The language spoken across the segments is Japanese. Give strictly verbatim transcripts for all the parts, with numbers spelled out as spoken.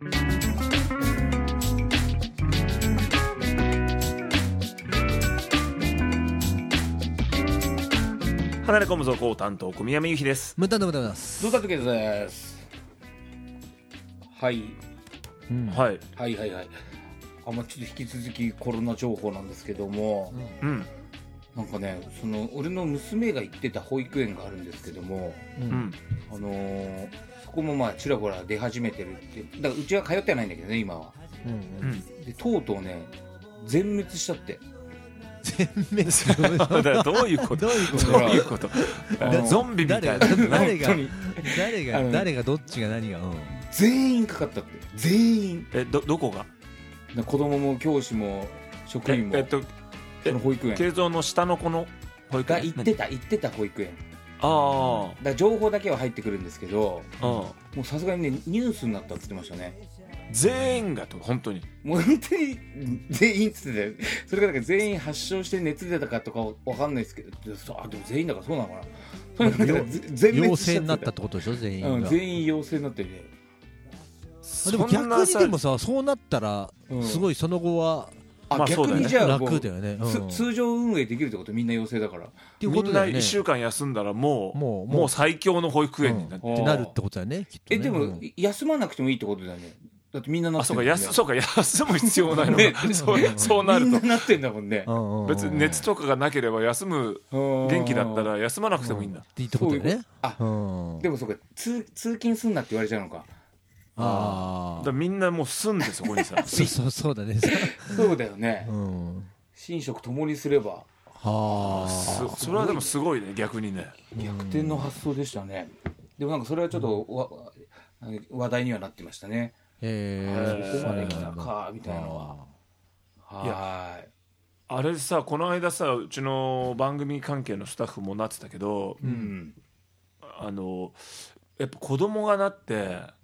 離れ込むぞこう担当小宮山由紀です。 無駄でございます。 どうだとけです。はい、 うん、はいはいはいはい。あ、まあ、ちょっと引き続きコロナ情報なんですけども、うん、なんかね、その俺の娘が行ってた保育園があるんですけども、うん、あのー、そこもまあちらほら出始めてるって。だからうちは通ってはないんだけどね今は、うんうん、でとうとうね全滅しちゃって。 全滅するどういうことどういうことどういうことゾンビみたいな。 誰が誰が誰がどっちが何が、うん、 全員かかったって。全員。 えどどこが？ 子供も教師も職員も。えっとその保育園。 慶三の下の子の保育園が行ってた行ってた保育園。 ああ。 だから情報だけは入ってくるんですけど、ああもうさすがにねニュースになったって言ってましたね。 全員がと本当にもう本当に全員っつってたよ。それがなんか全員発症して熱出たかとかわかんないですけど、あでも全員だからそうなのかな。とにかく全滅陽性になったってことでしょ全員が、うん、 全員陽性になってるね。 でも逆にでもさそうなったらすごいその後は、 うん、あ、まあ、逆にじゃあ楽だよね、 うん、通常運営できるってこと。みんな陽性だからっていうことだよね。 みんないっしゅうかん休んだらもうもう、もう最強の保育園になって、 うん、ってなるってことだよねきっとね。 えでも、うん、休まなくてもいいってことだよね。だってみんななってる、ね、 あそうか、休む必要ないのか、ね、そう、そうなるとみんななってんだもんね。 別に熱とかがなければ休む元気だったら休まなくてもいいんだっていいってことだよね。 あでもそうか 通, 通勤すんなって言われちゃうのか。 ああだみんなもう住んでそこにさそうそうそうだねそうだよね、うん、寝食ともにすれば。 はあ そ, それはでもすごいね逆にね。 逆転の発想でしたね。でもなんかそれはちょっとわ、うん、話題にはなってましたね。えー、そこまで来たかみたいなのは。はい。いやあれさこの間さうちの番組関係のスタッフもなってたけど、うん、あのやっぱ子供がなって、うん、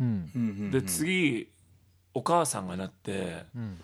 で次お母さんがなって、うん、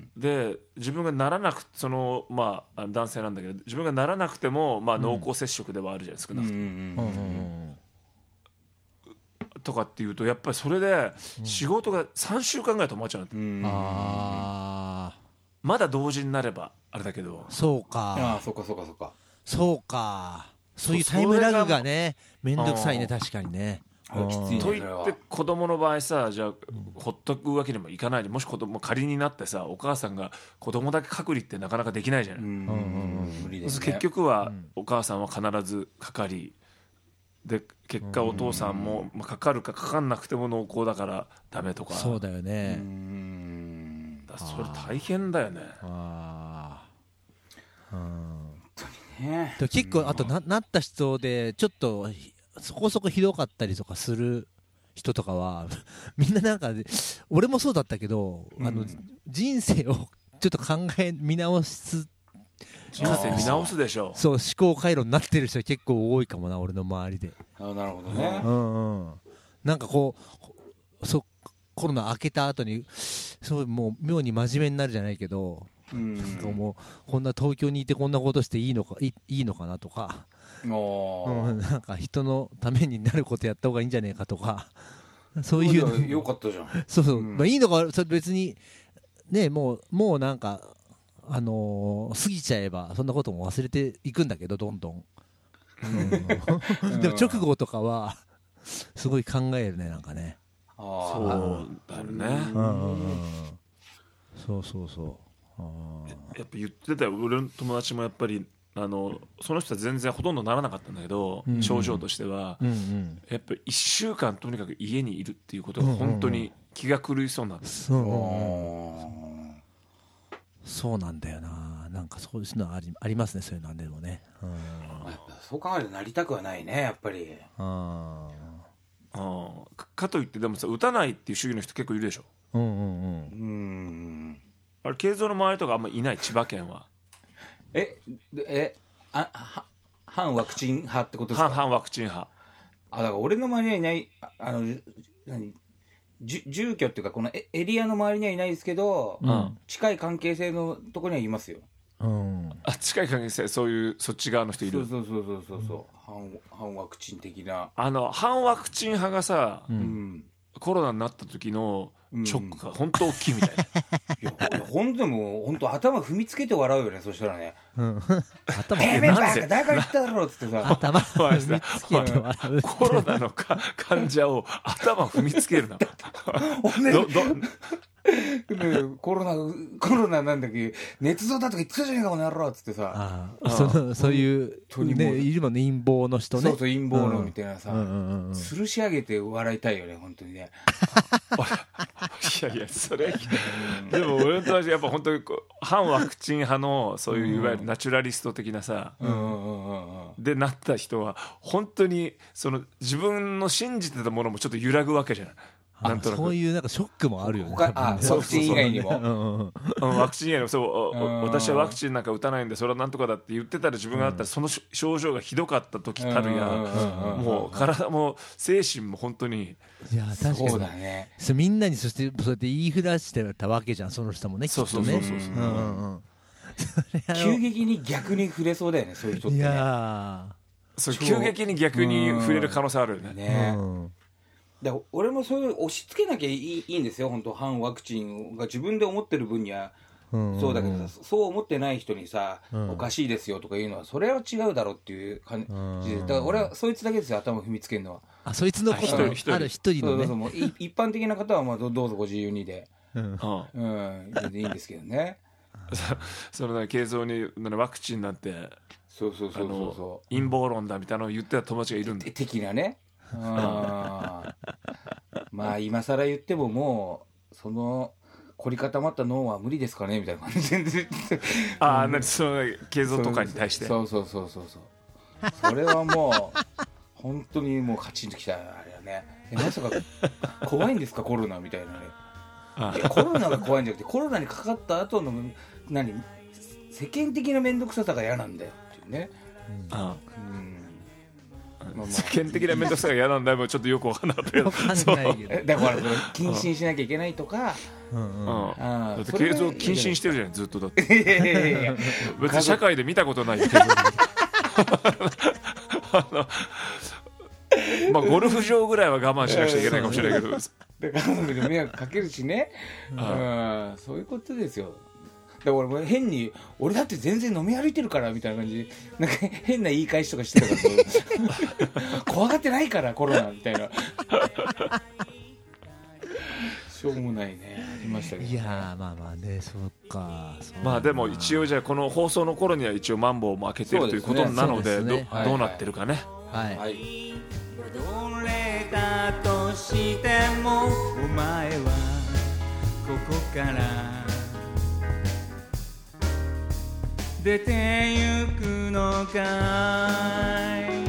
で自分がならなくそのまあ男性なんだけど自分がならなくてもまあ濃厚接触ではあるじゃないですか、少なくとも。とかっていうとやっぱりそれで仕事がさんしゅうかんぐらい止まっちゃう、うん、あまだ同時になればあれだけど。 そうかあそうかそうかそうかそうかそういうタイムラグがねめんどくさいね確かにね。 と言って子供の場合さじゃあほっとくわけにもいかないで、もし子供仮になってさお母さんが子供だけ隔離ってなかなかできないじゃない。無理ですね。結局はお母さんは必ずかかりで結果お父さんも、まあ、かかるかかかんなくても濃厚だからダメとか。 そうだよね。 うんだそれ大変だよね。ああうんね、結構あと な, なった人でちょっとそこそこひどかったりとかする人とかはみんななんか俺もそうだったけど、うん、あの人生をちょっと考え見直す人生見直すでしょ。 そう思考回路になってる人結構多いかもな俺の周りで。 あなるほどね、 うんうん、なんかこうそコロナ明けた後にそうもう妙に真面目になるじゃないけど、うん、なんかもうこんな東京にいてこんなことしていいのか い, いいのかなとか、うん、なんか人のためになることやった方がいいんじゃねえかとかそういうよかったじゃん。 そうそう、うんまあ、いいのかそれ別にねもうもうなんかあのー、過ぎちゃえばそんなことも忘れていくんだけどどんどん、うん、でも直後とかはすごい考えるねなんかね。 あそうだよね、うんうんうん、 そうそうそうあやっぱ言ってたよ俺の友達もやっぱりあのその人は全然ほとんどならなかったんだけど、うんうん、症状としては、うんうん、やっぱりいっしゅうかんとにかく家にいるっていうことが本当に気が狂いそうなんです、うんうんうん、 そうなんだよな。なんかそういうのあ り, ありますねそういうのはでもね、うん、 やっぱそう考えるとなりたくはないねやっぱり。ああかといってでもさ打たないっていう主義の人結構いるでしょ。うんうんうんうんあれ慶三の周りとかあんまいない千葉県は。 ええあは反ワクチン派ってことですか。 反反ワクチン派。 あだから俺の周りにはいない。ああの何住居っていうかこのエリアの周りにはいないですけど、うん、近い関係性のところにはいますよ、 うん、あ近い関係性そういうそっち側の人いる。 そうそうそうそうそう、うん、反, 反ワクチン的なあの反ワクチン派がさ、うん、 コロナになった時のショックが本当大きいみたいな、 うん、いやほんともう本当頭踏みつけて笑うよね。そしたらね、うん、 頭えー、めバカだから言っただろうっつってさ頭踏みつけて笑うコロナのか患者を頭踏みつけるなどどコロナコロナなんだっけ捏造だとか言ってたじゃねえかこの野郎っつってさ、 ああそのそういうねいるもんね陰謀の人ね。 そうそう陰謀のみたいなさ、うんうんうんうん、吊るし上げて笑いたいよね本当にねいやいやそれでも俺とやっぱ本当にこう反ワクチン派のそういういわゆるナチュラリスト的なさ、うんうんうんうん、でなった人は本当にその自分の信じてたものもちょっと揺らぐわけじゃない。 なんとなくそういうなんかショックもあるよね。 あワクチン以外にもうん、ワクチン以外にもそう私はワクチンなんか打たないんでそれはなんとかだって言ってたら自分があったらその症状がひどかった時たるやもう体も精神も本当にいや確かにそうだね。 みんなにそしてそうやって言いふらしてたわけじゃんその人もね。 そうそうそうそう急激に逆に触れそうだよねそういう人ってね。いやそう急激に逆に触れる可能性あるよね。 ねだ俺もそういう押し付けなきゃいい、いいんですよ本当反ワクチンが自分で思ってる分にはそうだけどさ、そう思ってない人にさ、うん、おかしいですよとか言うのはそれは違うだろうっていう感じでだから俺はそいつだけですよ頭踏みつけるのは。 あそいつのことある一人のねそうそうそう一般的な方はまあ ど, どうぞご自由にで、うんうん、全然いいんですけどねその慶三にワクチンなんてそうそうそうそうそう陰謀論だみたいなのを言ってた友達がいるんだ的なねあまあ今更言ってももうその凝り固まった脳は無理ですかねみたいな感じでああ、うん、何その慶三とかに対してそうそうそうそうそうそれはもう本当にもうカチンときたあれはねえまさか怖いんですかコロナみたいなねああいやコロナが怖いんじゃなくてコロナにかかった後の何世間的な面倒くささが嫌なんだよっていうね、うんああうんまあまあ、世間的な面倒くさが嫌なんだよちょっとよく分かんなかったけどだから謹慎しなきゃいけないとか、 うんうん、あだって慶三謹慎してるじゃないずっとだっていやいやいやいや別に社会で見たことないよまあゴルフ場ぐらいは我慢しなくちゃいけないかもしれないけど家族に迷惑かけるしね、うん、そういうことですよ。だから俺も変に俺だって全然飲み歩いてるからみたいな感じでなんか変な言い返しとかしてたから怖がってないからコロナみたいなしょうもないねありましたけど、ね、 いやまあまあねそうかそうまあでも一応じゃあこの放送の頃には一応マンボウも開けてるということなので、ねね、ど, どうなってるかねはい、はい、 どれだとしてもお前はここから出てゆくのかい